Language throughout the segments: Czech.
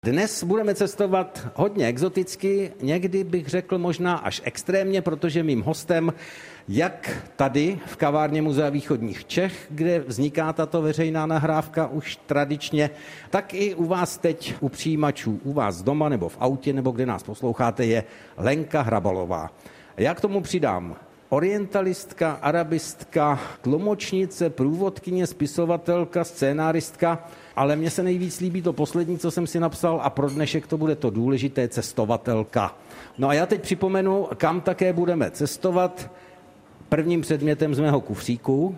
Dnes budeme cestovat hodně exoticky, někdy bych řekl možná až extrémně, protože mým hostem, jak tady v kavárně Muzea východních Čech, kde vzniká tato veřejná nahrávka už tradičně, tak i u vás teď, u přijímačů, u vás doma nebo v autě, nebo kde nás posloucháte, je Lenka Hrabalová. Já k tomu přidám orientalistka, arabistka, tlumočnice, průvodkyně, spisovatelka, scénáristka, ale mně se nejvíc líbí to poslední, co jsem si napsal, a pro dnešek to bude to důležité, cestovatelka. No a já teď připomenu, kam také budeme cestovat. Prvním předmětem z mého kufříku,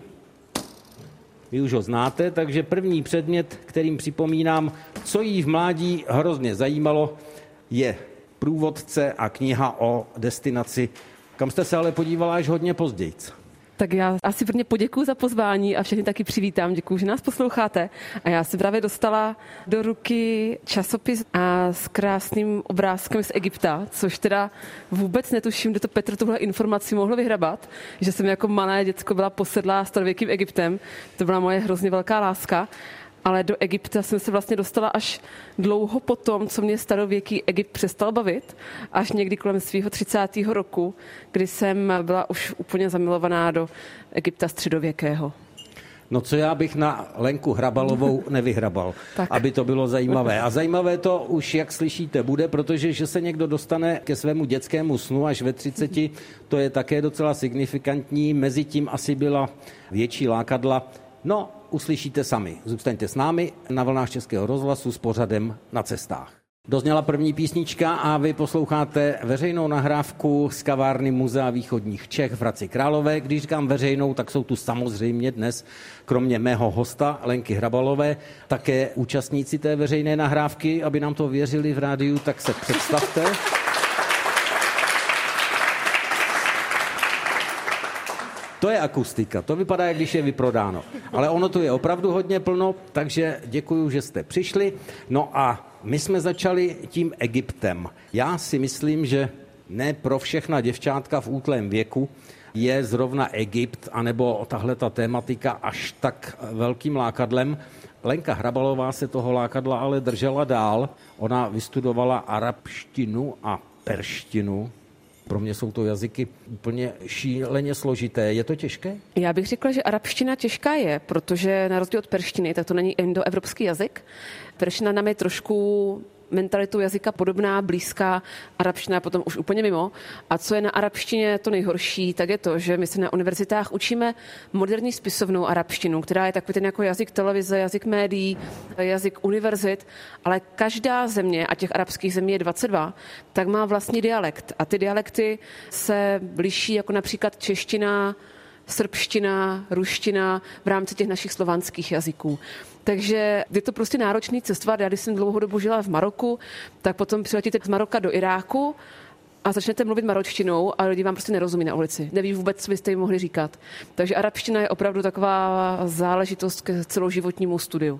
vy už ho znáte, takže první předmět, kterým připomínám, co jí v mládí hrozně zajímalo, je průvodce a kniha o destinaci, kam jste se ale podívala až hodně později. Tak já asi prvně poděkuju za pozvání a všechny taky přivítám. Děkuju, že nás posloucháte. A já si právě dostala do ruky časopis a s krásným obrázkem z Egypta, což teda vůbec netuším, kde to Petr tuhle informaci mohl vyhrabat, že jsem jako malé děcko byla posedlá starověkým Egyptem. To byla moje hrozně velká láska. Ale do Egypta jsem se vlastně dostala až dlouho potom, co mě starověký Egypt přestal bavit, až někdy kolem svého 30. roku, kdy jsem byla už úplně zamilovaná do Egypta středověkého. No co já bych na Lenku Hrabalovou nevyhrabal, aby to bylo zajímavé. A zajímavé to už, jak slyšíte, bude, protože že se někdo dostane ke svému dětskému snu až ve 30, to je také docela signifikantní. Mezitím asi byla větší lákadla. No, uslyšíte sami. Zůstaňte s námi na vlnách Českého rozhlasu s pořadem Na cestách. Dozněla první písnička a vy posloucháte veřejnou nahrávku z kavárny Muzea východních Čech v Hradci Králové. Když říkám veřejnou, tak jsou tu samozřejmě dnes, kromě mého hosta Lenky Hrabalové, také účastníci té veřejné nahrávky. Aby nám to věřili v rádiu, tak se představte. To je akustika, to vypadá, jak když je vyprodáno. Ale ono tu je opravdu hodně plno, takže děkuju, že jste přišli. No a my jsme začali tím Egyptem. Já si myslím, že ne pro všechna děvčátka v útlém věku je zrovna Egypt, anebo tahleta tématika až tak velkým lákadlem. Lenka Hrabalová se toho lákadla ale držela dál. Ona vystudovala arabštinu a perštinu. Pro mě jsou to jazyky úplně šíleně složité. Je to těžké? Já bych řekla, že arabština těžká je, protože na rozdíl od perštiny, tak to není indoevropský jazyk. Perština nám je trošku mentalitou jazyka podobná, blízká, arabština potom už úplně mimo. A co je na arabštině to nejhorší, tak je to, že my se na univerzitách učíme moderní spisovnou arabštinu, která je takový ten jako jazyk televize, jazyk médií, jazyk univerzit, ale každá země, a těch arabských zemí je 22, tak má vlastní dialekt. A ty dialekty se liší jako například čeština, srbština, ruština v rámci těch našich slovanských jazyků. Takže je to prostě náročný cestovat. Já když jsem dlouhou dobu žila v Maroku, tak potom přiletíte z Maroka do Iráku a začnete mluvit maročtinou a lidi vám prostě nerozumí na ulici. Neví vůbec, co byste jim mohli říkat. Takže arabština je opravdu taková záležitost k celoživotnímu studiu.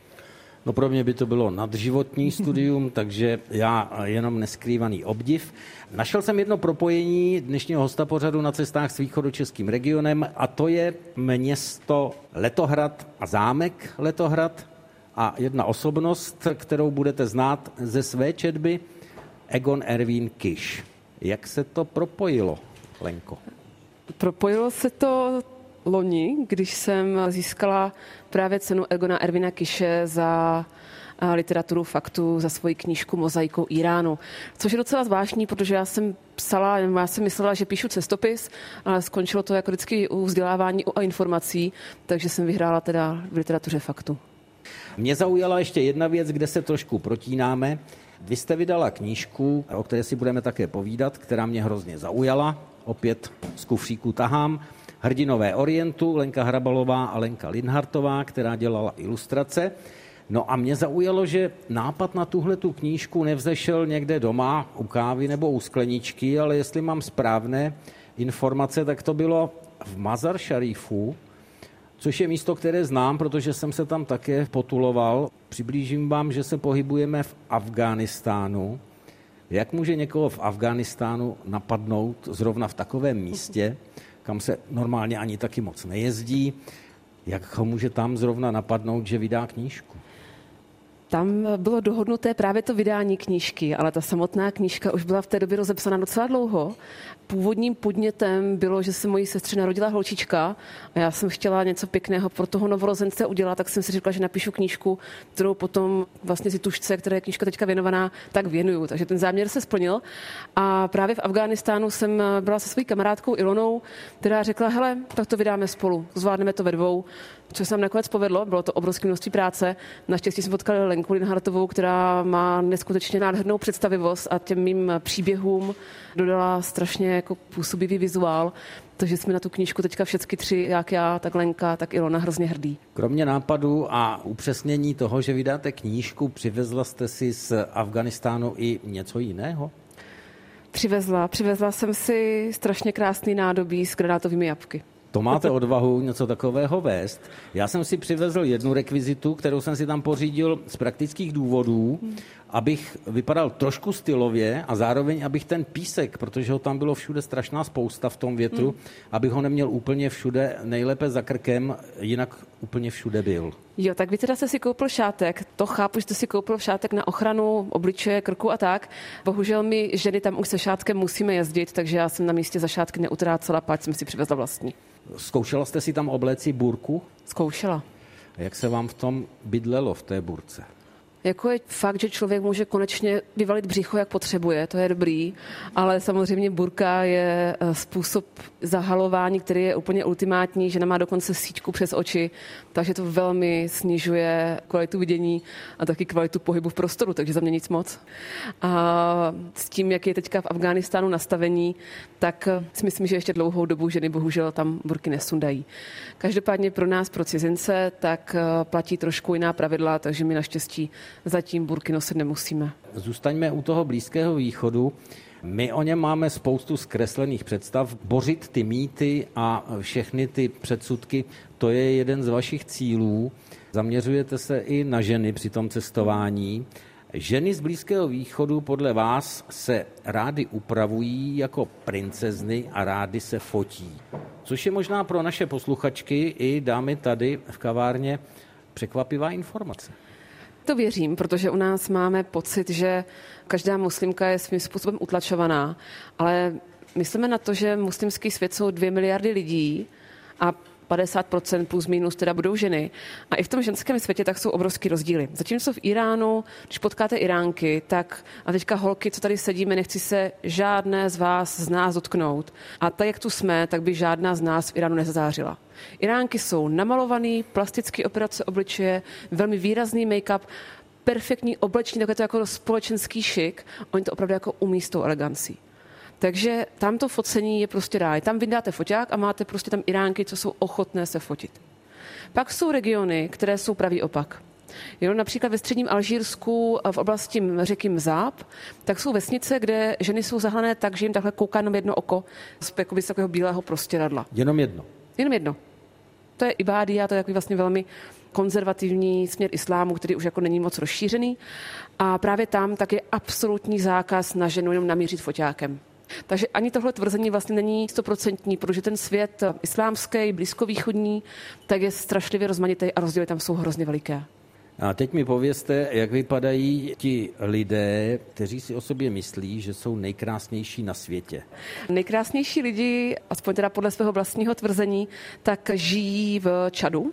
No pro mě by to bylo nadživotní studium, takže já jenom neskrývaný obdiv. Našel jsem jedno propojení dnešního hosta pořadu Na cestách s východočeským regionem a to je město Letohrad a zámek Letohrad a jedna osobnost, kterou budete znát ze své četby, Egon Erwin Kisch. Jak se to propojilo, Lenko? Propojilo se to loni, když jsem získala právě cenu Egona Erwina Kische za literaturu faktu, za svoji knížku Mozaikou Iránu. Což je docela zvláštní, protože já jsem myslela, že píšu cestopis, ale skončilo to jako vždycky u vzdělávání a informací, takže jsem vyhrála teda v literatuře faktu. Mě zaujala ještě jedna věc, kde se trošku protínáme. Vy jste vydala knížku, o které si budeme také povídat, která mě hrozně zaujala. Opět z kufříku tahám. Hrdinové Orientu, Lenka Hrabalová a Lenka Linhartová, která dělala ilustrace. No a mě zaujalo, že nápad na tuhletu knížku nevzešel někde doma u kávy nebo u skleničky, ale jestli mám správné informace, tak to bylo v Mazar Šarifu, což je místo, které znám, protože jsem se tam také potuloval. Přiblížím vám, že se pohybujeme v Afghánistánu. Jak může někoho v Afghánistánu napadnout zrovna v takovém místě, kam se normálně ani taky moc nejezdí, jak ho může tam zrovna napadnout, že vydá knížku? Tam bylo dohodnuté právě to vydání knížky, ale ta samotná knížka už byla v té době rozepsaná docela dlouho. Původním podnětem bylo, že se mojí sestře narodila holčička a já jsem chtěla něco pěkného pro toho novorozence udělat, tak jsem si řekla, že napíšu knížku, kterou potom vlastně si tušce, které je knížka teďka věnovaná, tak věnuju. Takže ten záměr se splnil. A právě v Afghánistánu jsem byla se svojí kamarádkou Ilonou, která řekla, hele, tak to vydáme spolu, zvládneme to ve dvou. Což se nám nakonec povedlo, bylo to obrovské množství práce. Naštěstí jsem potkala Lenku Linhartovou, která má neskutečně nádhernou představivost a těm mým příběhům dodala strašně jako působivý vizuál. Takže jsme na tu knížku teďka všechny tři, jak já, tak Lenka, tak Ilona, hrozně hrdí. Kromě nápadu a upřesnění toho, že vydáte knížku, přivezla jste si z Afghánistánu i něco jiného? Přivezla jsem si strašně krásný nádobí s granátovými jabky. To máte odvahu něco takového vést. Já jsem si přivezl jednu rekvizitu, kterou jsem si tam pořídil z praktických důvodů, abych vypadal trošku stylově a zároveň, abych ten písek, protože ho tam bylo všude strašná spousta v tom větru, abych ho neměl úplně všude, nejlépe za krkem, jinak úplně všude byl. Jo, tak vy teda jste si koupil šátek. To chápu, že jste si koupil šátek na ochranu obličeje, krku a tak. Bohužel my ženy tam už se šátkem musíme jezdit, takže já jsem na místě za šátky neutrácela, páč jsem si přivezla vlastní. Zkoušela jste si tam obléci burku? Zkoušela. A jak se vám v tom bydlelo v té burce? Jako je fakt, že člověk může konečně vyvalit břicho, jak potřebuje, to je dobrý, ale samozřejmě burka je způsob zahalování, který je úplně ultimátní, žena má dokonce síťku přes oči, takže to velmi snižuje kvalitu vidění a taky kvalitu pohybu v prostoru, takže za mě nic moc. A s tím, jak je teďka v Afghánistánu nastavení, tak si myslím, že ještě dlouhou dobu ženy bohužel tam burky nesundají. Každopádně pro nás, pro cizince, tak platí trošku jiná pravidla, takže my naštěstí zatím burky nosit nemusíme. Zůstaňme u toho Blízkého východu. My o něm máme spoustu zkreslených představ. Bořit ty mýty a všechny ty předsudky, to je jeden z vašich cílů. Zaměřujete se i na ženy při tom cestování. Ženy z Blízkého východu podle vás se rády upravují jako princezny a rády se fotí. Což je možná pro naše posluchačky i dámy tady v kavárně překvapivá informace. To věřím, protože u nás máme pocit, že každá muslimka je svým způsobem utlačovaná, ale myslíme na to, že muslimský svět jsou 2 miliardy lidí a 50% plus minus teda budou ženy. A i v tom ženském světě tak jsou obrovský rozdíly. Zatímco v Iránu, když potkáte Iránky, tak a teďka holky, co tady sedíme, nechci se žádné z vás, z nás dotknout. A tak, jak tu jsme, tak by žádná z nás v Iránu nezazářila. Iránky jsou namalovaný, plastické operace obličeje, velmi výrazný make-up, perfektní oblečení, takové to jako společenský šik. Oni to opravdu jako umí s tou elegancí. Takže tam to focení je prostě ráj. Tam vydáte foťák a máte prostě tam Iránky, co jsou ochotné se fotit. Pak jsou regiony, které jsou pravý opak. Jo, například ve středním Alžírsku v oblasti řeky Mzáb, tak jsou vesnice, kde ženy jsou zahlané tak, že jim takhle kouká jenom jedno oko z takového bílého prostěradla. Jenom jedno? Jenom jedno. To je ibádia, to je jako vlastně velmi konzervativní směr islámu, který už jako není moc rozšířený. A právě tam tak je absolutní zákaz na ženu jenom namířit foťákem. Takže ani tohle tvrzení vlastně není 100%, protože ten svět islámský, blízkovýchodní, tak je strašlivě rozmanitý a rozdíly tam jsou hrozně veliké. A teď mi povězte, jak vypadají ti lidé, kteří si o sobě myslí, že jsou nejkrásnější na světě. Nejkrásnější lidi, aspoň teda podle svého vlastního tvrzení, tak žijí v Čadu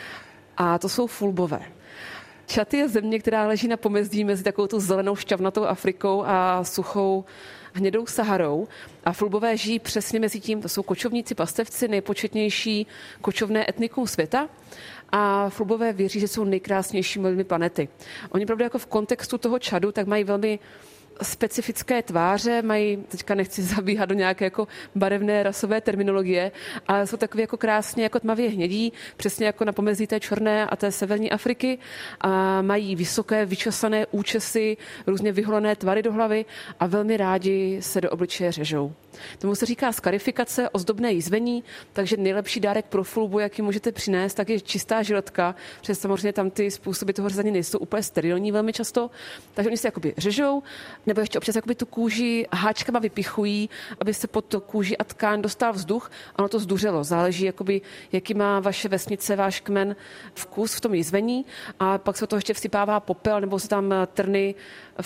a to jsou Fulbové. Čad je země, která leží na pomezí mezi takovou tu zelenou šťavnatou Afrikou a suchou hnědou Saharou. A Fulbové žijí přesně mezi tím, to jsou kočovníci, pastevci, nejpočetnější kočovné etnikum světa. A Fulbové věří, že jsou nejkrásnějšími lidmi planety. Oni pravdě jako v kontextu toho Čadu tak mají velmi specifické tváře, mají, teďka nechci zabíhat do nějaké jako barevné rasové terminologie, ale jsou takové jako krásně jako tmavě hnědí, přesně jako na pomezí té černé a té severní Afriky a mají vysoké vyčesané účesy, různě vyholené tvary do hlavy a velmi rádi se do obličeje řežou. Tomu se říká skarifikace, ozdobné jízvení, takže nejlepší dárek pro Fulbu, jaký můžete přinést, tak je čistá žiletka, protože samozřejmě tam ty způsoby toho řezání nejsou úplně sterilní velmi často, takže oni se jakoby řežou, nebo ještě občas jakoby tu kůži háčkama vypichují, aby se pod to kůži a tkáň dostal vzduch, ono to zduřelo. Záleží, jakoby, jaký má vaše vesnice, váš kmen vkus v tom jizvení a pak se to ještě vsypává popel, nebo se tam trny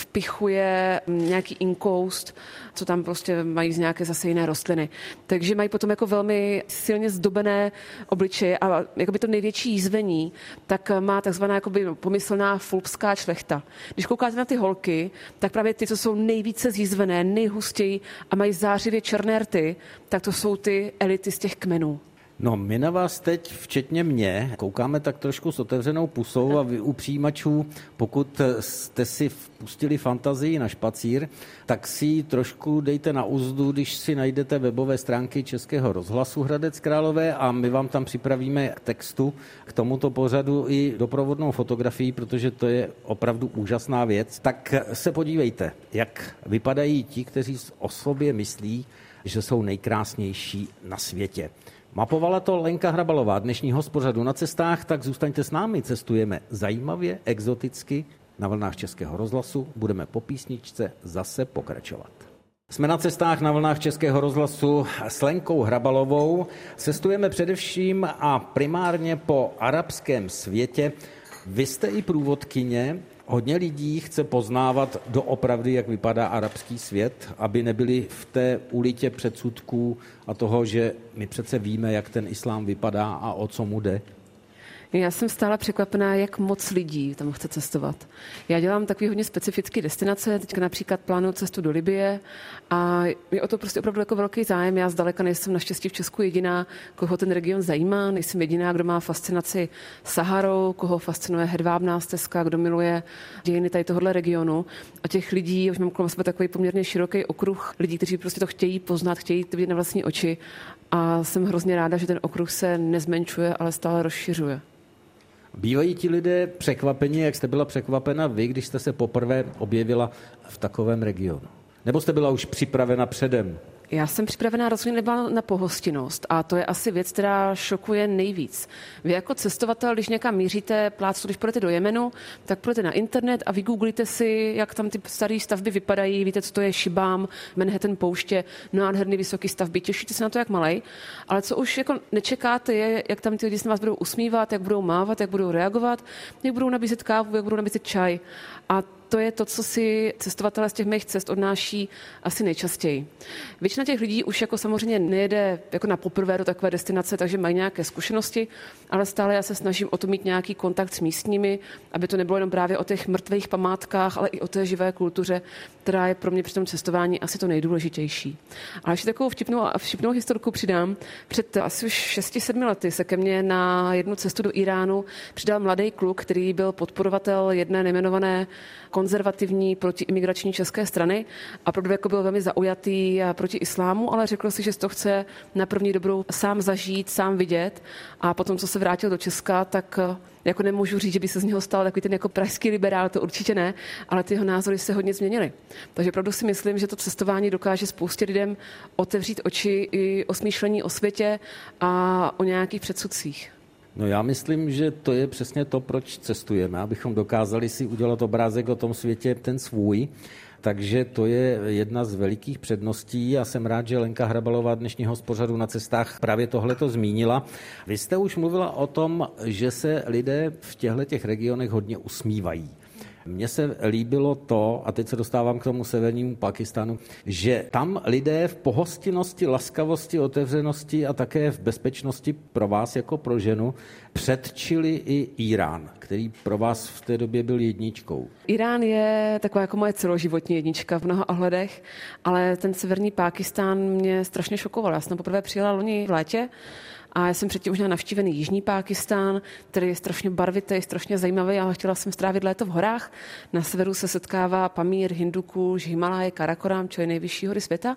vpichuje nějaký inkoust, co tam prostě mají z nějaké zase jiné rostliny. Takže mají potom jako velmi silně zdobené obličeje a jakoby to největší jízvení, tak má takzvaná jakoby pomyslná fulpská šlechta. Když koukáte na ty holky, tak právě ty, co jsou nejvíce zjízvené, nejhustěji a mají zářivě černé rty, tak to jsou ty elity z těch kmenů. No, my na vás teď, včetně mě, koukáme tak trošku s otevřenou pusou a vy u přijímačů, pokud jste si pustili fantazii na špacír, tak si ji trošku dejte na uzdu, když si najdete webové stránky Českého rozhlasu Hradec Králové a my vám tam připravíme k textu k tomuto pořadu i doprovodnou fotografii, protože to je opravdu úžasná věc. Tak se podívejte, jak vypadají ti, kteří o sobě myslí, že jsou nejkrásnější na světě. Mapovala to Lenka Hrabalová dnešního z pořadu Na cestách, tak zůstaňte s námi, cestujeme zajímavě, exoticky na vlnách Českého rozhlasu, budeme po písničce zase pokračovat. Jsme na cestách na vlnách Českého rozhlasu s Lenkou Hrabalovou, cestujeme především a primárně po arabském světě. Vy jste i průvodkyně. Hodně lidí chce poznávat doopravdy, jak vypadá arabský svět, aby nebyli v té ulitě předsudků a toho, že my přece víme, jak ten islám vypadá a o co mu jde. Já jsem stále překvapená, jak moc lidí tam chce cestovat. Já dělám takový hodně specifické destinace, teďka například plánuju cestu do Libye a je o to prostě opravdu jako velký zájem. Já zdaleka nejsem naštěstí v Česku jediná, koho ten region zajímá, nejsem jediná, kdo má fascinaci Saharou, koho fascinuje hedvábná stezka, kdo miluje dějiny tady tohohle regionu. A těch lidí, už mám kolem sebe takový poměrně široký okruh lidí, kteří prostě to chtějí poznat, chtějí to vidět na vlastní oči a jsem hrozně ráda, že ten okruh se nezmenšuje, ale stále rozšiřuje. Bývají ti lidé překvapeni, jak jste byla překvapena vy, když jste se poprvé objevila v takovém regionu? Nebo jste byla už připravena předem? Já jsem připravená rozhodně nebyla na pohostinnost a to je asi věc, která šokuje nejvíc. Vy jako cestovatel, když někam míříte, když půjdete do Jemenu, tak půjdete na internet a vygooglíte si, jak tam ty staré stavby vypadají, víte, co to je Šibám, Manhattan pouště, nádherný vysoký stavby, těšíte se na to, jak malej, ale co už jako nečekáte je, jak tam ty lidi se vás budou usmívat, jak budou mávat, jak budou reagovat, jak budou nabízet kávu, jak budou nabízet čaj. A to je to, co si cestovatelé z těch mých cest odnáší asi nejčastěji. Většina těch lidí už jako samozřejmě nejede jako na poprvé do takové destinace, takže mají nějaké zkušenosti, ale stále já se snažím o to mít nějaký kontakt s místními, aby to nebylo jenom právě o těch mrtvých památkách, ale i o té živé kultuře, která je pro mě při tom cestování asi to nejdůležitější. Ale ještě takovou vtipnou historku přidám. Před asi už 6-7 lety se ke mně na jednu cestu do Iránu přidal mladý kluk, který byl podporovatel jedné nejmenované konzervativní protiimigrační české strany a opravdu jako byl velmi zaujatý proti islámu, ale řekl si, že to chce na první dobrou sám zažít, sám vidět a potom, co se vrátil do Česka, tak jako nemůžu říct, že by se z něho stal takový ten jako pražský liberál, to určitě ne, ale ty jeho názory se hodně změnily. Takže opravdu si myslím, že to cestování dokáže spoustě lidem otevřít oči i o smýšlení o světě a o nějakých předsudcích. No já myslím, že to je přesně to, proč cestujeme, abychom dokázali si udělat obrázek o tom světě ten svůj. Takže to je jedna z velikých předností a jsem rád, že Lenka Hrabalová dnešního z pořadu Na cestách právě tohleto zmínila. Vy jste už mluvila o tom, že se lidé v těchto regionech hodně usmívají. Mně se líbilo to, a teď se dostávám k tomu severnímu Pákistánu, že tam lidé v pohostinnosti, laskavosti, otevřenosti a také v bezpečnosti pro vás jako pro ženu předčili i Irán, který pro vás v té době byl jedničkou. Irán je taková jako moje celoživotní jednička v mnoha ohledech, ale ten severní Pákistán mě strašně šokoval. Já jsem poprvé přijela loni v létě a já jsem předtím už měla navštívený jižní Pákistán, který je strašně barvitý, strašně zajímavý, ale chtěla jsem strávit léto v horách. Na severu se setkává Pamír, Hindukuš, Himaláje, Karakoram, čo je nejvyšší hory světa.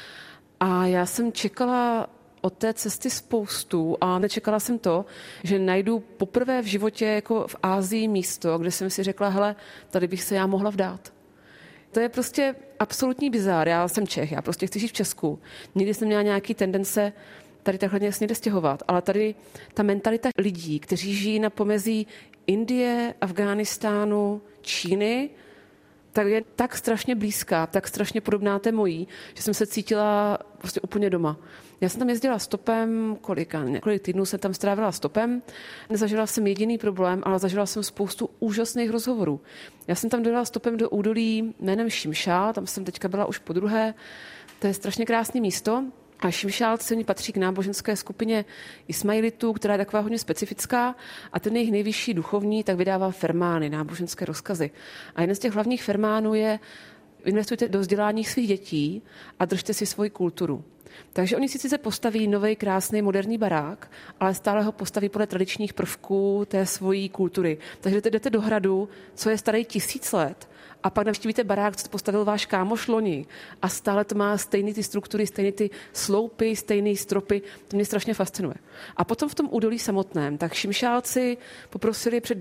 A já jsem čekala od té cesty spoustu a nečekala jsem to, že najdu poprvé v životě jako v Asii místo, kde jsem si řekla, hele, tady bych se já mohla vdát. To je prostě absolutní bizár. Já jsem Čech, já prostě chci žít v Česku. Nikdy jsem měla nějaký tendence tady takhle někde stěhovat, ale tady ta mentalita lidí, kteří žijí na pomezí Indie, Afghánistánu, Číny tak je tak strašně blízká, tak strašně podobná té mojí, že jsem se cítila prostě úplně doma. Já jsem tam jezdila stopem, několik týdnů jsem tam strávila stopem, nezažila jsem jediný problém, ale zažila jsem spoustu úžasných rozhovorů. Já jsem tam dojela stopem do údolí jménem Šimšál, tam jsem teďka byla už podruhé, to je strašně krásné místo. A Šimšálci patří k náboženské skupině Ismailitů, která je taková hodně specifická a ten jejich nejvyšší duchovní tak vydává fermány, náboženské rozkazy. A jeden z těch hlavních fermánů je investujte do vzdělání svých dětí a držte si svoji kulturu. Takže oni si sice postaví nový, krásný, moderní barák, ale stále ho postaví podle tradičních prvků té svojí kultury. Takže jdete do hradu, co je starý 1000 let, a pak navštívíte barák, co postavil váš kámoš loni a stále to má stejné ty struktury, stejné ty sloupy, stejné stropy. To mě strašně fascinuje. A potom v tom údolí samotném, tak Šimšálci poprosili před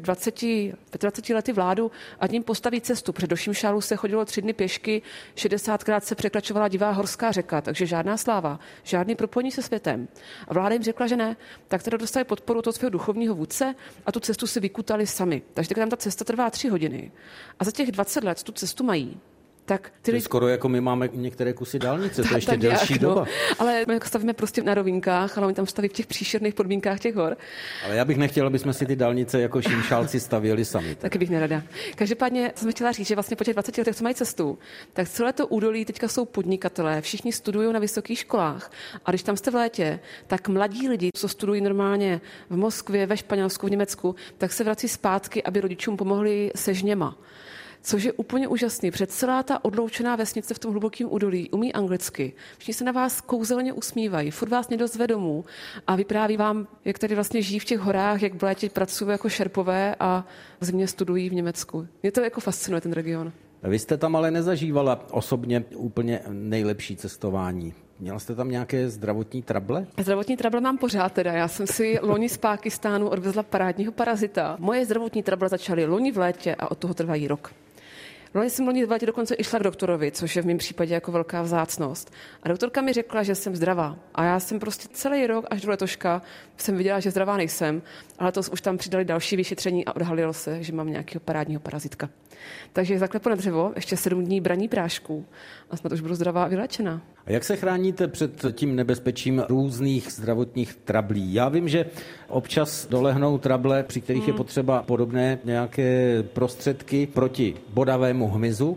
20 lety vládu, ať jim postaví cestu. Před do Šimšálu se chodilo 3 dny pěšky, 60krát se překračovala divá horská řeka, takže žádná sláva, žádný propojení se světem. A vláda jim řekla, že ne, tak teda dostali podporu toho svého duchovního vůdce a tu cestu si vykutali sami. Takže tam ta cesta trvá 3 hodiny. A za těch 20 let tu cestu mají. Tak to je skoro jako my máme některé kusy dálnice, to je ještě delší doba. No. Ale my stavíme prostě na rovinkách, ale oni tam staví v těch příšerných podmínkách těch hor. Ale já bych nechtěla, aby jsme si ty dálnice jako Šimšálci stavěli sami. Taky bych nerada. Každopádně jsem chtěla říct, že vlastně po těch 20 letech, co mají cestu, tak celé to údolí teďka jsou podnikatelé, všichni studují na vysokých školách. A když tam jste v létě, tak mladí lidi, co studují normálně v Moskvě, ve Španělsku, v Německu, tak se vrací zpátky, aby rodičům pomohli se žněma. Což je úplně úžasný. Před celá ta odloučená vesnice v tom hlubokém údolí umí anglicky. Všichni se na vás kouzelně usmívají, furt vás někdo zve domů a vypráví vám, jak tady vlastně žijí v těch horách, jak v létě pracují jako šerpové a v zimě studují v Německu. Mě to jako fascinuje, ten region. Vy jste tam ale nezažívala osobně úplně nejlepší cestování. Měla jste tam nějaké zdravotní trable? Zdravotní trable mám pořád teda. Já jsem si loni z Pákistánu odvezla parádního parazita. Moje zdravotní trable začaly loni v létě a od toho trvají rok. Loni v létě dokonce i šla k doktorovi, což je v mém případě jako velká vzácnost. A doktorka mi řekla, že jsem zdravá. A já jsem prostě celý rok až do letoška jsem viděla, že zdravá nejsem, ale to už tam přidali další vyšetření a odhalilo se, že mám nějakého parádního parazitka. Takže zaklepu na dřevo, ještě 7 dní braní prášků a snad už budu zdravá a vyléčená. A jak se chráníte před tím nebezpečím různých zdravotních trablí? Já vím, že občas dolehnou trable, při kterých je potřeba podobné nějaké prostředky proti bodavému hmyzu,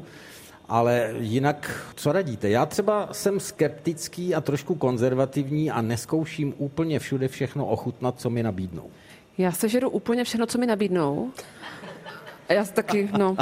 ale jinak co radíte? Já třeba jsem skeptický a trošku konzervativní a neskouším úplně všude všechno ochutnat, co mi nabídnou. Já sežeru úplně všechno, co mi nabídnou. A já taky, no.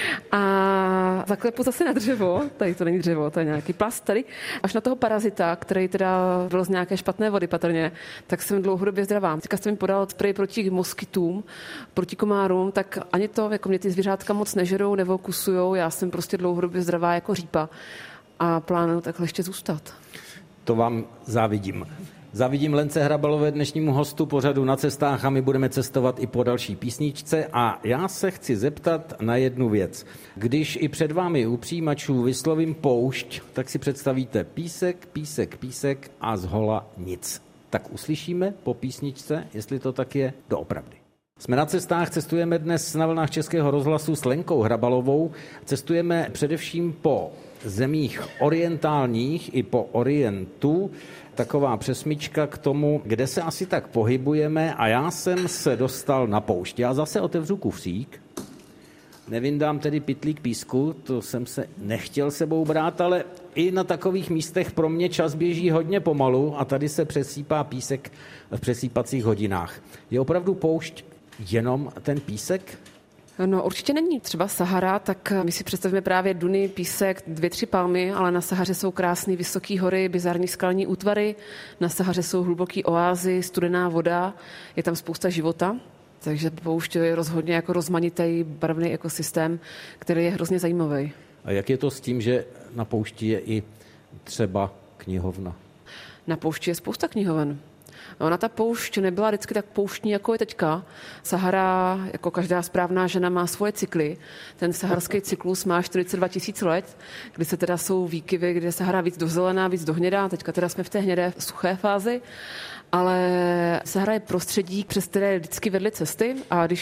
A zaklepu zase na dřevo, tady to není dřevo, to je nějaký plast tady, až na toho parazita, který teda byl z nějaké špatné vody patrně, tak jsem dlouhodobě zdravá. Teďka jste mi podal sprej proti moskytům, proti komárům, tak ani to, jako mě ty zvířátka moc nežerou nebo kusujou, já jsem prostě dlouhodobě zdravá jako řípa a plánuju takhle ještě zůstat. To vám závidím. Závidím Lence Hrabalové, dnešnímu hostu pořadu Na cestách, a my budeme cestovat i po další písničce. A já se chci zeptat na jednu věc. Když i před vámi u přijímačů vyslovím poušť, tak si představíte písek, písek, písek a zhola nic. Tak uslyšíme po písničce, jestli to tak je doopravdy. Jsme na cestách, cestujeme dnes na vlnách Českého rozhlasu s Lenkou Hrabalovou. Cestujeme především po zemích orientálních i po Orientu. Taková přesmička k tomu, kde se asi tak pohybujeme, a já jsem se dostal na poušť. Já zase otevřu kufřík, nevyndám tedy pytlík písku, to jsem se nechtěl sebou brát, ale i na takových místech pro mě čas běží hodně pomalu a tady se přesýpá písek v přesýpacích hodinách. Je opravdu poušť jenom ten písek? No určitě není. Třeba Sahara, tak my si představíme právě duny, písek, 2-3 palmy, ale na Sahaře jsou krásné vysoké hory, bizarní skalní útvary, na Sahaře jsou hluboké oázy, studená voda, je tam spousta života, takže poušť je rozhodně jako rozmanitý barevný ekosystém, který je hrozně zajímavý. A jak je to s tím, že na poušti je i třeba knihovna? Na poušti je spousta knihoven. Ona ta poušť nebyla vždycky tak pouštní, jako je teďka. Sahara, jako každá správná žena, má svoje cykly. Ten saharský cyklus má 42 000 let, kdy se teda jsou výkyvy, kde je Sahara víc do zelená, víc do hnědá. Teďka teda jsme v té hnědé suché fázi. Ale Sahara je prostředí, přes které vždycky vedly cesty, a když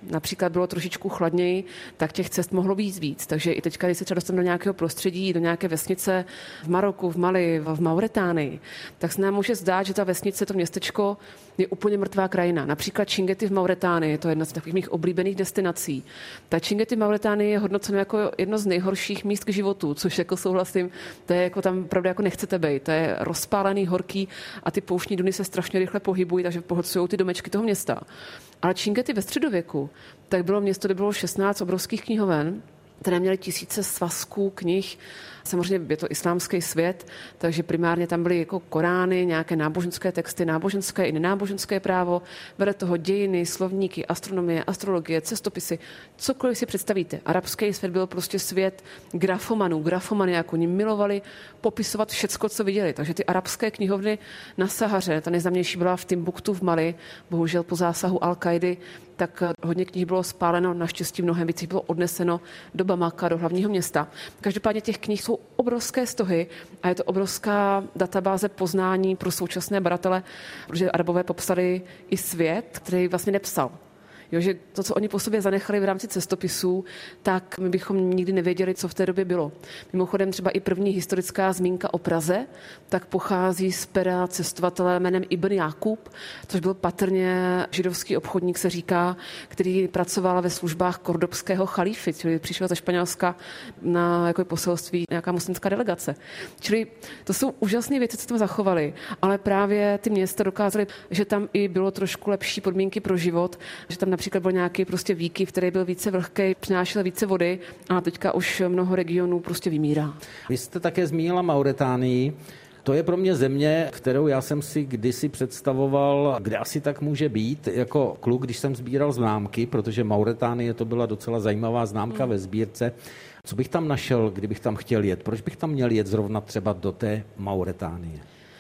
například bylo trošičku chladněji, tak těch cest mohlo být víc. Takže i teďka, když se třeba dostaneme do nějakého prostředí, do nějaké vesnice v Maroku, v Mali, v Mauretánii, tak se nám může zdát, že ta vesnice, to městečko je úplně mrtvá krajina. Například Čingeti v Mauretánii, to je jedna z takových mých oblíbených destinací. Ta Čingeti v Mauretánii je hodnoceno jako jedno z nejhorších míst k životu, což jako souhlasím, to je jako tam opravdu jako nechcete být. To je rozpálený, horký a ty pouštní duny se strašně rychle pohybují, takže pohlcují ty domečky toho města. Ale Čingeti ve středověku, tak bylo město, kde bylo 16 obrovských knihoven, které měly tisíce svazků knih. Samozřejmě je to islámský svět, takže primárně tam byly jako Korány, nějaké náboženské texty, náboženské i nenáboženské právo, vedle toho dějiny, slovníky, astronomie, astrologie, cestopisy, cokoliv si představíte. Arabský svět byl prostě svět grafomanů, grafomaniáků. Oni milovali popisovat všecko, co viděli. Takže ty arabské knihovny na Sahaře, ta nejznámější byla v Timbuktu v Mali, bohužel po zásahu Al-Kaidy, tak hodně knih bylo spáleno, naštěstí mnohem víc bylo odneseno do Bamaka, do hlavního města. Každopádně těch knih jsou obrovské stohy a je to obrovská databáze poznání pro současné badatele, protože Arabové popsali i svět, který vlastně nepsal. Jo, že to, co oni po sobě zanechali v rámci cestopisů, tak my bychom nikdy nevěděli, co v té době bylo. Mimochodem třeba i první historická zmínka o Praze, tak pochází z pera cestovatele jménem Ibn Jakub, což byl patrně židovský obchodník, se říká, který pracoval ve službách kordobského chalífy, čili přišel ze Španělska na jako poselství nějaká muslimská delegace. Čili to jsou úžasné věci, co tam zachovaly, ale právě ty města dokázaly, že tam i bylo trošku lepší podmínky pro život, že tam například byl nějaký prostě výkyv, který byl více vlhký, přinášel více vody a teďka už mnoho regionů prostě vymírá. Vy jste také zmínila Mauretánii. To je pro mě země, kterou já jsem si kdysi představoval, kde asi tak může být, jako kluk, když jsem sbíral známky, protože Mauretánie to byla docela zajímavá známka ve sbírce. Co bych tam našel, kdybych tam chtěl jet? Proč bych tam měl jet zrovna třeba do té Mauretánie?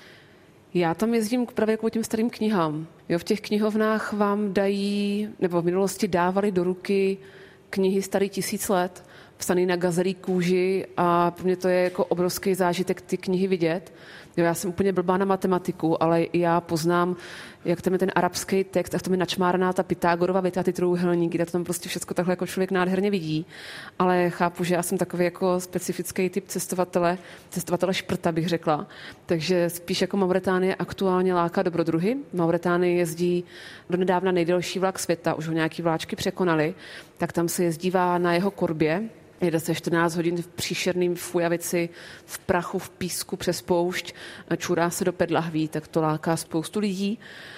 Já tam jezdím právě kvůli těm starým knihám. Jo, v těch knihovnách vám dají, nebo v minulosti dávali do ruky knihy starý 1000 let, psaný na gazelí kůži a pro mě to je jako obrovský zážitek ty knihy vidět. Jo, já jsem úplně blbá na matematiku, ale já poznám, jak tam je ten arabský text a v tom je načmáraná ta Pythagorova věta, ty trojúhelníky, kde to tam prostě všechno takhle jako člověk nádherně vidí. Ale chápu, že já jsem takový jako specifický typ cestovatele šprta bych řekla. Takže spíš jako Mauretánie aktuálně láká dobrodruhy. V Mauretánii jezdí donedávna nejdelší vlak světa, už ho nějaký vláčky překonali, tak tam se jezdívá na jeho korbě. Jede se 14 hodin v příšerným fujavici, v prachu, v písku přes poušť, čurá se do 5 lahví, tak to láká spoustu lidí.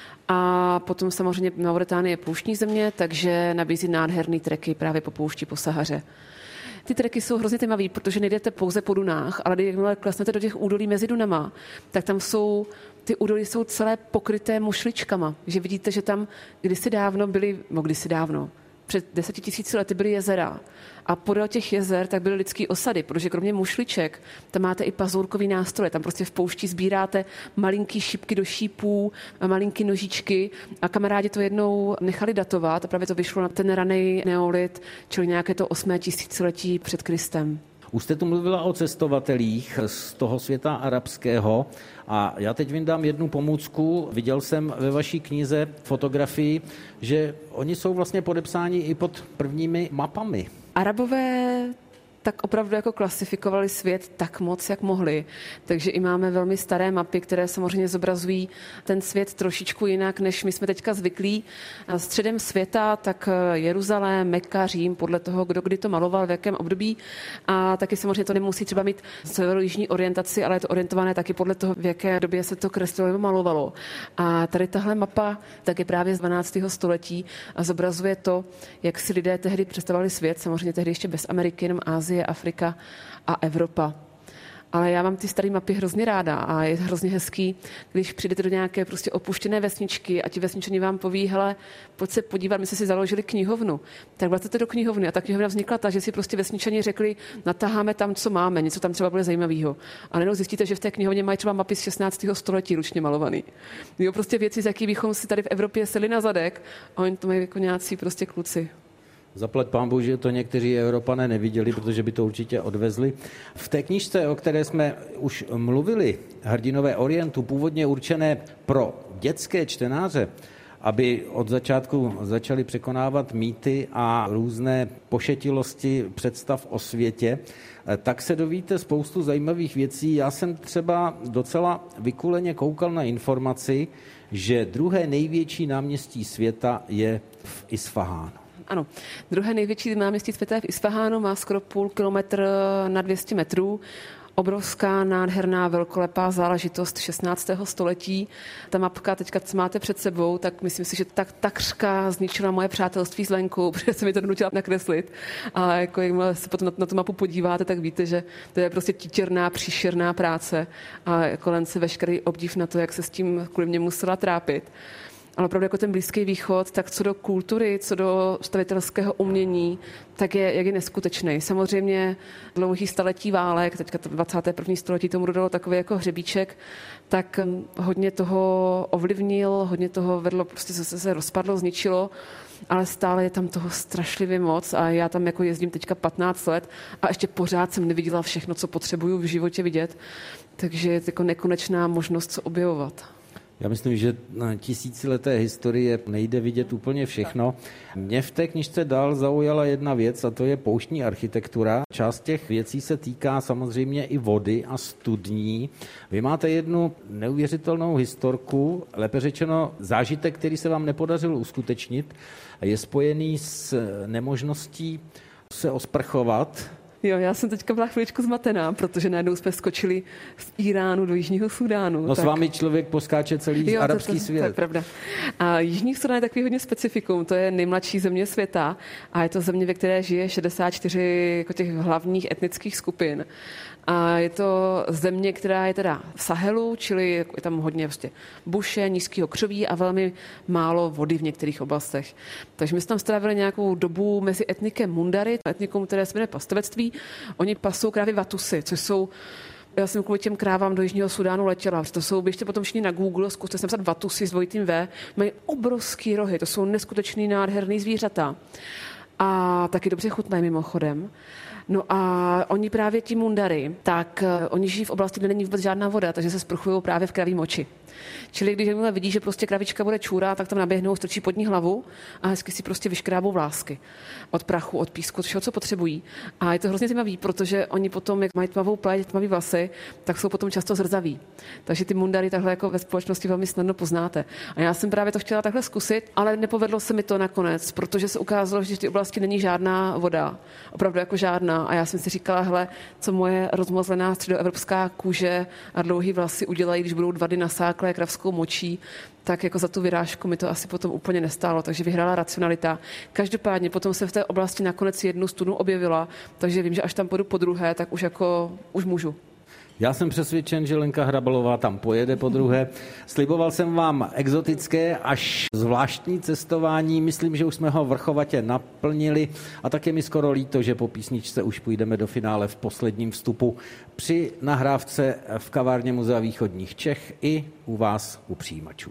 A potom samozřejmě Mauretánie je pouštní země, takže nabízí nádherný treky právě po poušti, po Sahaře. Ty treky jsou hrozně zajímavý, protože nejdete pouze po dunách, ale jakmile klesnete do těch údolí mezi dunama, tak tam jsou, ty údolí jsou celé pokryté mušličkama. Že vidíte, že tam kdysi dávno, před 10 000 lety byly jezera a podél těch jezer tak byly lidský osady, protože kromě mušliček tam máte i pazourkový nástroje, tam prostě v poušti sbíráte malinký šipky do šípů, malinký nožičky a kamarádi to jednou nechali datovat a právě to vyšlo na ten raný neolit, čili nějaké to 8 tisíciletí před Kristem. Už jste tu mluvila o cestovatelích z toho světa arabského a já teď vyndám jednu pomůcku. Viděl jsem ve vaší knize fotografii, že oni jsou vlastně podepsáni i pod prvními mapami. Arabové tak opravdu jako klasifikovali svět tak moc, jak mohli. Takže i máme velmi staré mapy, které samozřejmě zobrazují ten svět trošičku jinak, než my jsme teďka zvyklí. Středem světa tak Jeruzalém, Mekka, Řím, podle toho, kdo kdy to maloval, v jakém období. A taky samozřejmě to nemusí třeba mít severojižní orientaci, ale je to orientované taky podle toho, v jaké době se to kreslilo nebo malovalo. A tady tahle mapa tak je právě z 12. století a zobrazuje to, jak si lidé tehdy představovali svět, samozřejmě tehdy ještě bez Ameriky, jenom Asie, Afrika a Evropa. Ale já mám ty staré mapy hrozně ráda a je hrozně hezký, když přijdete do nějaké prostě opuštěné vesničky a ti vesničani vám poví, hele, pojď se podívat, my jsme si založili knihovnu. Tak vracete do knihovny a ta knihovna vznikla tak, že si prostě vesničani řekli, natáháme tam, co máme, něco tam třeba bude zajímavého. A najednou zjistíte, že v té knihovně mají třeba mapy z 16. století ručně malovaný. Jo, prostě věci, z jakých bychom si tady v Evropě seli na zadek a oni to mají jako nějací prostě kluci. Zaplať pánbůh, že to někteří Evropané neviděli, protože by to určitě odvezli. V té knížce, o které jsme už mluvili, Hrdinové Orientu, původně určené pro dětské čtenáře, aby od začátku začali překonávat mýty a různé pošetilosti představ o světě, tak se dovíte spoustu zajímavých věcí. Já jsem třeba docela vykuleně koukal na informaci, že druhé největší náměstí světa je v Isfahánu. Ano, druhé největší náměstí světa je v Isfahánu, má skoro půl kilometr na 200 metrů. Obrovská, nádherná, velkolepá záležitost 16. století. Ta mapka teďka, co máte před sebou, tak myslím si, že tak takřka zničila moje přátelství s Lenkou, protože se mi to donutila nakreslit. A jako jakmile se potom na tu mapu podíváte, tak víte, že to je prostě titěrná, příšerná práce. A jako Lence veškerý obdiv na to, jak se s tím kvůli mě musela trápit. Ale opravdu jako ten Blízký východ, tak co do kultury, co do stavitelského umění, tak jak je neskutečný. Samozřejmě dlouhý staletí válek, teďka to 21. století tomu dodalo takový jako hřebíček, tak hodně toho ovlivnil, hodně toho vedlo, prostě se rozpadlo, zničilo, ale stále je tam toho strašlivě moc a já tam jako jezdím teďka 15 let a ještě pořád jsem neviděla všechno, co potřebuju v životě vidět, takže je to jako nekonečná možnost co objevovat. Já myslím, že na tisícileté historie nejde vidět úplně všechno. Mě v té knižce dál zaujala jedna věc a to je pouštní architektura. Část těch věcí se týká samozřejmě i vody a studní. Vy máte jednu neuvěřitelnou historku, lépe řečeno zážitek, který se vám nepodařil uskutečnit, je spojený s nemožností se osprchovat. Jo, já jsem teďka byla chviličku zmatená, protože najednou jsme skočili z Iránu do Jižního Súdánu. No tak. S vámi člověk poskáče celý arabský svět. To je pravda. A Jižní Súdán je takový hodně specifikum, to je nejmladší země světa a je to země, ve které žije 64 jako těch hlavních etnických skupin. A je to země, která je teda v Sahelu, čili je tam hodně prostě buše, nízkého křoví a velmi málo vody v některých oblastech. Takže my jsme tam strávili nějakou dobu mezi etnikem Mundary, etnikum, které se jmenuje pastevectví. Oni pasou krávy vatusy, což jsou já jsem kvůli těm krávám do Jižního Súdánu letěla. To jsou, běžte potom všichni na Google, zkuste sem psat vatusy s dvojitým V. Mají obrovský rohy, to jsou neskutečný nádherný zvířata. A taky dobře chutnají mimochodem. No a oni právě ti Mundary, tak oni žijí v oblasti, kde není vůbec žádná voda, takže se sprchují právě v kraví moči. Čili když jakmile vidí, že prostě kravička bude čůra, tak tam naběhnou, strčí pod ní hlavu a hezky si prostě vyškrábou vlásky od prachu, od písku, od všeho, co potřebují. A je to hrozně zajímavý, protože oni potom, jak mají tmavou pleť, tmavý vlasy, tak jsou potom často zrzaví. Takže ty Mundary takhle jako ve společnosti velmi snadno poznáte. A já jsem právě to chtěla takhle zkusit, ale nepovedlo se mi to nakonec, protože se ukázalo, že v té oblasti není žádná voda. Opravdu jako žádná. A já jsem si říkala, hele, co moje rozmozlená středoevropská kůže a dlouhý vlasy udělají, když budou 2 dny nasáklé kravskou močí, tak jako za tu vyrážku mi to asi potom úplně nestálo, takže vyhrála racionalita. Každopádně potom se v té oblasti nakonec jednu studnu objevila, takže vím, že až tam půjdu podruhé, tak už můžu. Já jsem přesvědčen, že Lenka Hrabalová tam pojede podruhé. Sliboval jsem vám exotické až zvláštní cestování. Myslím, že už jsme ho vrchovatě naplnili a tak je mi skoro líto, že po písničce už půjdeme do finále v posledním vstupu při nahrávce v kavárně Muzea východních Čech i u vás u přijímačů.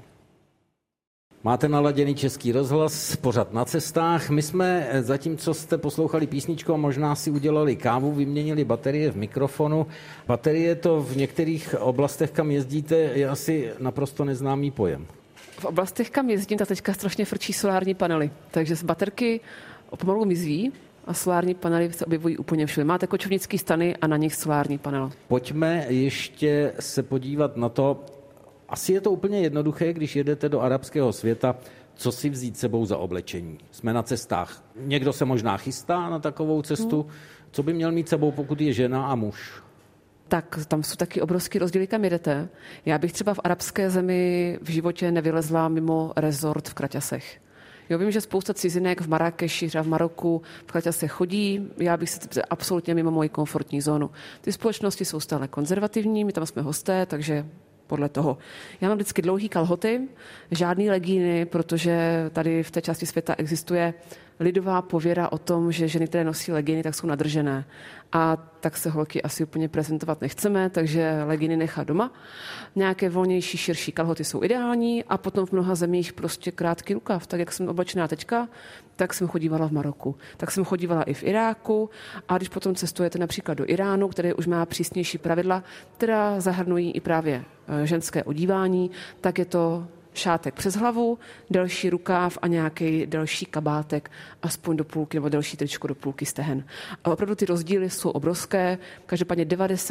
Máte naladěný Český rozhlas, pořad Na cestách. My jsme, zatímco jste poslouchali písničku a možná si udělali kávu, vyměnili baterie v mikrofonu. Baterie to v některých oblastech, kam jezdíte, je asi naprosto neznámý pojem. V oblastech, kam jezdím, tak teďka strašně frčí solární panely. Takže z baterky pomalu mizí a solární panely se objevují úplně všude. Máte kočovnické stany a na nich solární panel. Pojďme ještě se podívat na to. Asi je to úplně jednoduché, když jedete do arabského světa, co si vzít sebou za oblečení. Jsme na cestách. Někdo se možná chystá na takovou cestu. Co by měl mít sebou, pokud je žena a muž? Tak tam jsou taky obrovský rozdíly, kam jedete. Já bych třeba v arabské zemi v životě nevylezla mimo rezort v kraťasech. Jo, vím, že spousta cizinek v Marrakeši, v Maroku v kraťasech chodí. Já bych se absolutně mimo moji komfortní zónu. Ty společnosti jsou stále konzervativní, my tam jsme hosté, takže podle toho. Já mám vždycky dlouhý kalhoty, žádný legíny, protože tady v té části světa existuje lidová pověra o tom, že ženy, které nosí legíny, tak jsou nadržené. A tak se holky asi úplně prezentovat nechceme, takže legíny nechá doma. Nějaké volnější, širší kalhoty jsou ideální a potom v mnoha zemích prostě krátký rukav. Tak jak jsem oblečená teďka, tak jsem chodívala v Maroku. Tak jsem chodívala i v Iráku a když potom cestujete například do Iránu, který už má přísnější pravidla, která zahrnují i právě ženské odívání, tak je to šátek přes hlavu, delší rukáv a nějaký delší kabátek, aspoň do půlky, nebo delší tričko do půlky stehen. A opravdu ty rozdíly jsou obrovské, každopádně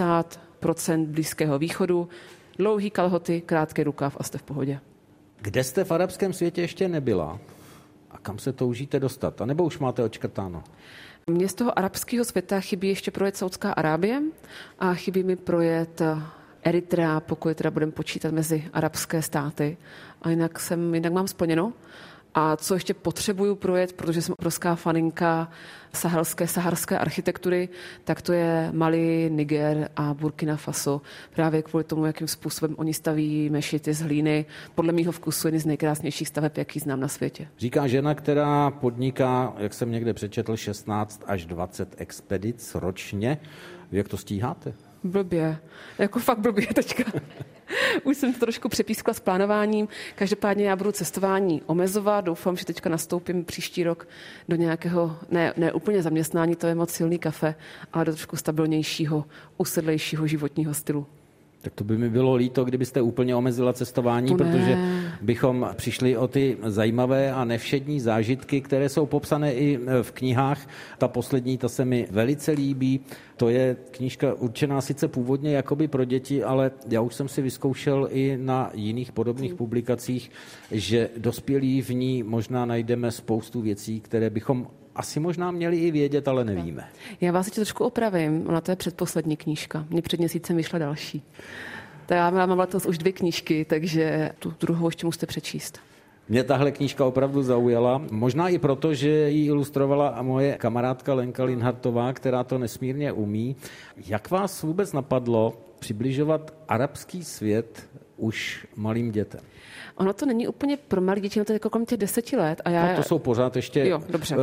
90% Blízkého východu, dlouhý kalhoty, krátký rukáv a jste v pohodě. Kde jste v arabském světě ještě nebyla a kam se toužíte dostat? A nebo už máte odškrtáno? Mně z toho arabského světa chybí ještě projet Saudská Arábie a chybí mi projet Eritrea, pokud teda budeme počítat mezi arabské státy. A jinak mám splněno. A co ještě potřebuju projet, protože jsem obrovská faninka saharské architektury, tak to je Mali, Niger a Burkina Faso. Právě kvůli tomu, jakým způsobem oni staví mešity z hlíny. Podle mýho vkusu jedny z nejkrásnějších staveb, jaký znám na světě. Říká žena, která podniká, jak jsem někde přečetl, 16 až 20 expedic ročně. Jak to stíháte? Blbě. Jako fakt blbě teďka. Už jsem to trošku přepískla s plánováním. Každopádně já budu cestování omezovat. Doufám, že teďka nastoupím příští rok do nějakého, ne úplně zaměstnání, to je moc silný kafe, ale do trošku stabilnějšího, usedlejšího životního stylu. Tak to by mi bylo líto, kdybyste úplně omezila cestování, protože bychom přišli o ty zajímavé a nevšední zážitky, které jsou popsané i v knihách. Ta poslední, ta se mi velice líbí. To je knížka určená sice původně jakoby pro děti, ale já už jsem si vyzkoušel i na jiných podobných publikacích, že dospělí v ní možná najdeme spoustu věcí, které bychom asi možná měli i vědět, ale nevíme. Já vás ještě trošku opravím. Ona to je předposlední knížka. Mně před měsícem vyšla další. Tak já mám letos už 2 knížky, takže tu druhou ještě musíte přečíst. Mě tahle knížka opravdu zaujala. Možná i proto, že ji ilustrovala moje kamarádka Lenka Linhartová, která to nesmírně umí. Jak vás vůbec napadlo přibližovat arabský svět už malým dětem? Ono to není úplně pro malé děti, to je jako kolem těch 10 let. A to jsou pořád ještě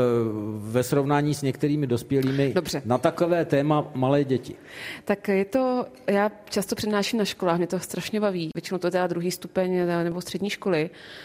ve srovnání s některými dospělými na takové téma malé děti. Tak je to, já často přednáším na školách, mě to strašně baví. Většinou to je teda 2. stupeň nebo střední školy.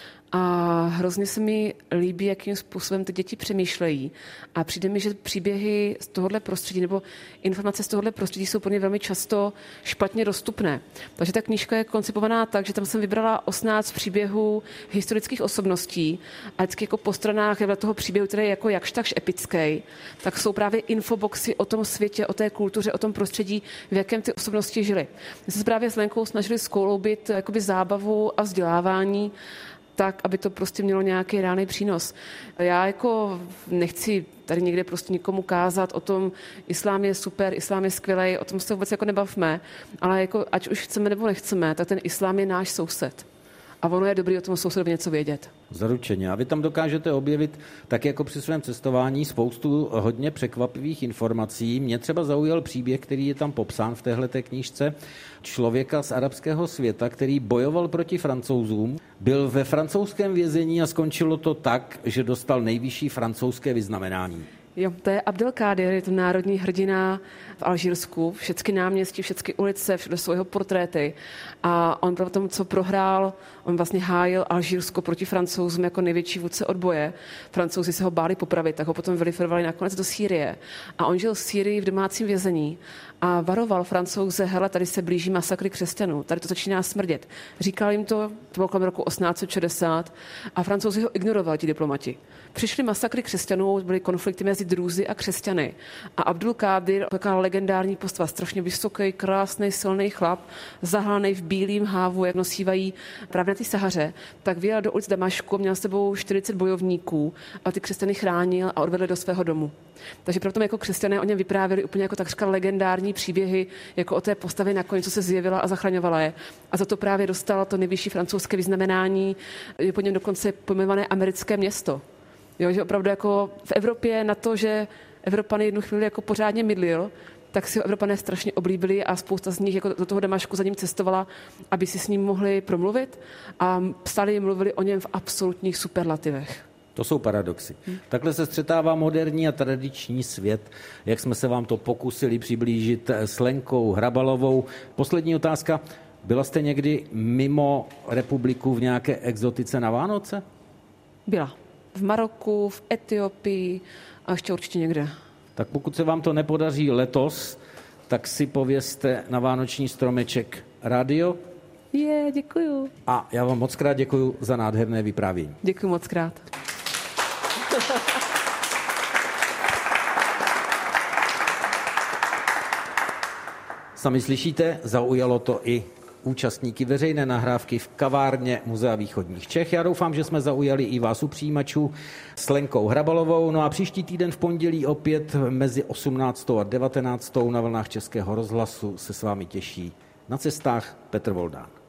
A hrozně se mi líbí, jakým způsobem ty děti přemýšlejí. A přijde mi, že příběhy z tohohle prostředí nebo informace z tohohle prostředí jsou pro ně velmi často špatně dostupné. Takže ta knížka je koncipovaná tak, že tam jsem vybrala 18 příběhů historických osobností a vždycky jako po stranách vedle toho příběhu, který je jako jakž takž epický, tak jsou právě infoboxy o tom světě, o té kultuře, o tom prostředí, v jakém ty osobnosti žily. My jsme se právě s Lenkou snažili skloubit jakoby zábavu a vzdělávání tak, aby to prostě mělo nějaký reálný přínos. Já jako nechci tady někde prostě nikomu kázat o tom, islám je super, islám je skvělej, o tom se vůbec jako nebavme, ale jako ať už chceme nebo nechceme, tak ten islám je náš soused. A ono je dobrý o tom sousedovi něco vědět. Zaručeně. A vy tam dokážete objevit, tak jako při svém cestování, spoustu hodně překvapivých informací. Mě třeba zaujal příběh, který je tam popsán v téhleté knížce, člověka z arabského světa, který bojoval proti Francouzům, byl ve francouzském vězení a skončilo to tak, že dostal nejvyšší francouzské vyznamenání. Jo, to je Abdelkádir, je to národní hrdina v Alžírsku, všechny náměstí, všechny ulice, všude jsou jeho portréty. A on pro tom, co prohrál, on vlastně hájil Alžírsko proti Francouzům jako největší vůdce odboje. Francouzi se ho báli popravit, tak ho potom vyliferovali nakonec do Sýrie. A on žil v Sýrii v domácím vězení a varoval Francouze, hele, tady se blíží masakry křesťanů, tady to začíná smrdět. Říkal jim to bylo kolem roku 1860 a Francouzi ho ignorovali, ti diplomati. Přišly masakry křesťanů, byly konflikty mezi drůzy a křesťany. A Abdelkádir, taková legendární postava, strašně vysoký, krásný, silný chlap, zahalený v bílém hávu, jak nosívají právě na té Sahaře, tak vyjel do ulic Damašku, měl s sebou 40 bojovníků a ty křesťany chránil a odvedl do svého domu. Takže proto jako křesťané o něm vyprávěli úplně jako takřka legendární příběhy, jako o té postavě na koni, co se zjevila a zachraňovala je. A za to právě dostala to nejvyšší francouzské vyznamenání, je po něm dokonce pojmenované americké město. Jo, že opravdu jako v Evropě na to, že Evropany jednu chvíli jako pořádně mydlil, tak si ho Evropané strašně oblíbili a spousta z nich jako do toho Damašku za ním cestovala, aby si s ním mohli promluvit a psali, mluvili o něm v absolutních superlativech. To jsou paradoxy. Takhle se střetává moderní a tradiční svět, jak jsme se vám to pokusili přiblížit s Lenkou Hrabalovou. Poslední otázka. Byla jste někdy mimo republiku v nějaké exotice na Vánoce? Byla. V Maroku, v Etiopii a ještě určitě někde. Tak pokud se vám to nepodaří letos, tak si povězte na vánoční stromeček rádio. Děkuju. A já vám moc krát děkuju za nádherné vyprávění. Děkuju moc krát. Sami slyšíte, zaujalo to i účastníky veřejné nahrávky v kavárně Muzea východních Čech. Já doufám, že jsme zaujali i vás u přijímačů s Lenkou Hrabalovou. No a příští týden v pondělí opět mezi 18. a 19. na vlnách Českého rozhlasu se s vámi těší Na cestách Petr Voldán.